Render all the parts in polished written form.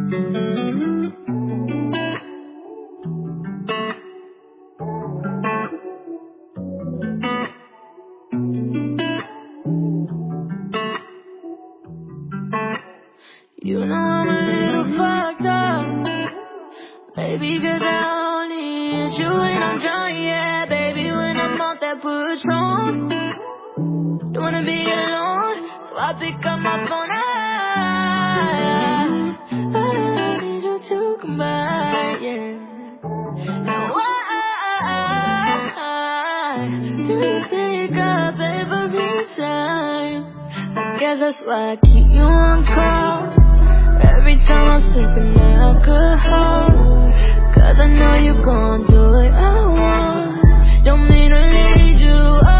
You know I'm a little fucked up, baby, 'cause I only hit you when I'm drunk, yeah, baby, when I'm off that Patron. Don't wanna be alone, so I pick up my phone. I need you to come by, yeah. Now why do you pick up every time? I guess that's why I keep you on call every time I'm sipping alcohol, 'cause I know you gon' do what I want. Don't mean to lead you,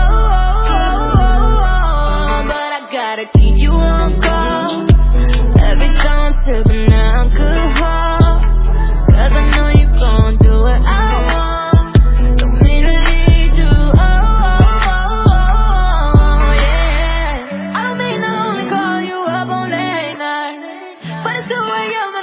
but I gotta keep you on call every time I'm sipping alcohol, 'cause I know you gon' do what I want. Don't mean to lead you, yeah. I don't mean to only call you up on late night, but it's the way you're